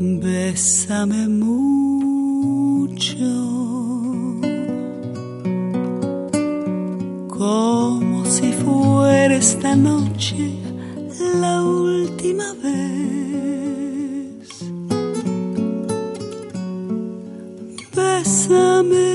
Bésame mucho, como si fuera esta noche la última vez. Bésame